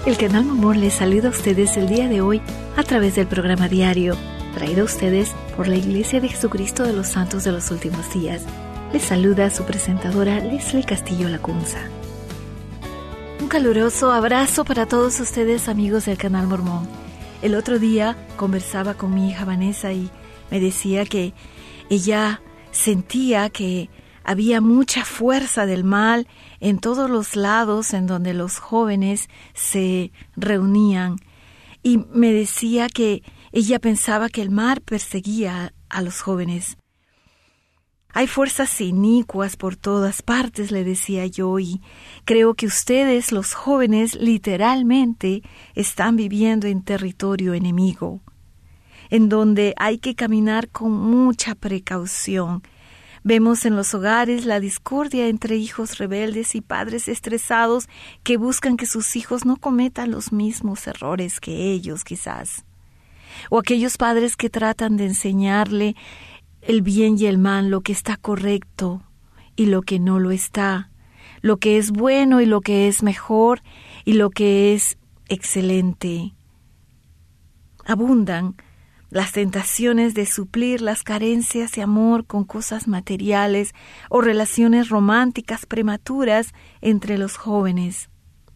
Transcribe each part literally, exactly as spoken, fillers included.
El Canal Mormón les saluda a ustedes el día de hoy a través del programa diario, traído a ustedes por la Iglesia de Jesucristo de los Santos de los Últimos Días. Les saluda su presentadora Leslie Castillo Lacunza. Un caluroso abrazo para todos ustedes, amigos del Canal Mormón. El otro día conversaba con mi hija Vanessa y me decía que ella sentía que había mucha fuerza del mal en todos los lados en donde los jóvenes se reunían. Y me decía que ella pensaba que el mal perseguía a los jóvenes. Hay fuerzas inicuas por todas partes, le decía yo, y creo que ustedes, los jóvenes, literalmente están viviendo en territorio enemigo, en donde hay que caminar con mucha precaución. Vemos en los hogares la discordia entre hijos rebeldes y padres estresados que buscan que sus hijos no cometan los mismos errores que ellos, quizás. O aquellos padres que tratan de enseñarle el bien y el mal, lo que está correcto y lo que no lo está, lo que es bueno y lo que es mejor y lo que es excelente. Abundan las tentaciones de suplir las carencias de amor con cosas materiales o relaciones románticas prematuras entre los jóvenes.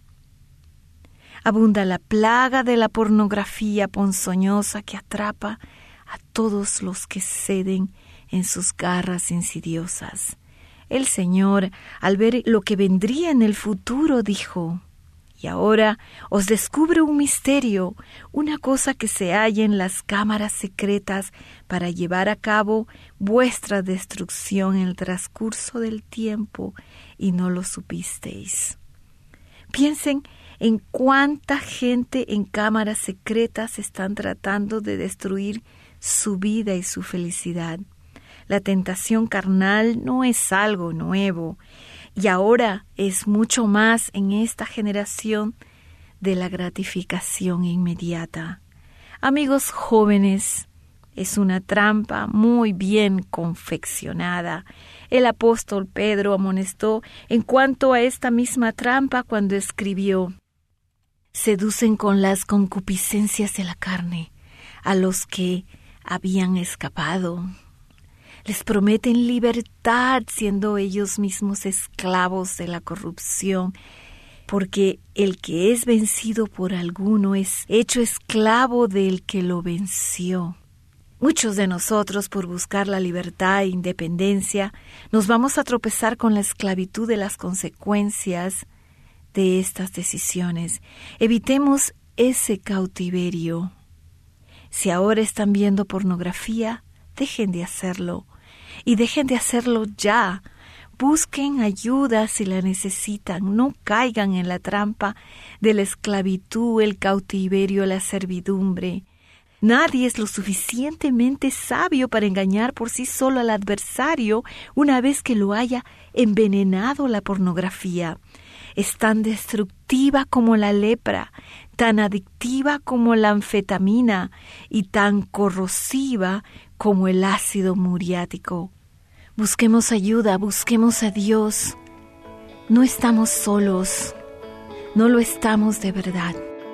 Abunda la plaga de la pornografía ponzoñosa que atrapa a todos los que ceden en sus garras insidiosas. El Señor, al ver lo que vendría en el futuro, dijo: y ahora os descubro un misterio, una cosa que se halla en las cámaras secretas para llevar a cabo vuestra destrucción en el transcurso del tiempo, y no lo supisteis. Piensen en cuánta gente en cámaras secretas están tratando de destruir su vida y su felicidad. La tentación carnal no es algo nuevo, y ahora es mucho más en esta generación de la gratificación inmediata. Amigos jóvenes, es una trampa muy bien confeccionada. El apóstol Pedro amonestó en cuanto a esta misma trampa cuando escribió: seducen con las concupiscencias de la carne a los que habían escapado. Les prometen libertad siendo ellos mismos esclavos de la corrupción, porque el que es vencido por alguno es hecho esclavo del que lo venció. Muchos de nosotros, por buscar la libertad e independencia, nos vamos a tropezar con la esclavitud de las consecuencias de estas decisiones. Evitemos ese cautiverio. Si ahora están viendo pornografía, dejen de hacerlo. Y dejen de hacerlo ya. Busquen ayuda si la necesitan. No caigan en la trampa de la esclavitud, el cautiverio, la servidumbre. Nadie es lo suficientemente sabio para engañar por sí solo al adversario una vez que lo haya envenenado la pornografía. Es tan destructiva como la lepra, tan adictiva como la anfetamina y tan corrosiva como el ácido muriático. Busquemos ayuda, busquemos a Dios. No estamos solos, no lo estamos de verdad.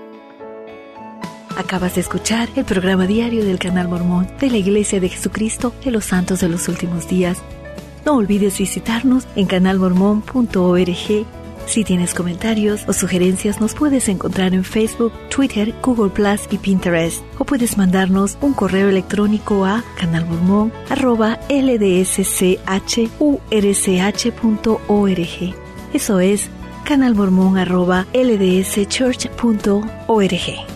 Acabas de escuchar el programa diario del Canal Mormón de la Iglesia de Jesucristo de los Santos de los Últimos Días. No olvides visitarnos en canal mormón punto org. Si tienes comentarios o sugerencias, nos puedes encontrar en Facebook, Twitter, Google Plus y Pinterest. O puedes mandarnos un correo electrónico a canalmormon arroba l d s c h u r c h punto org. Eso es canalmormon arroba l d s church punto org.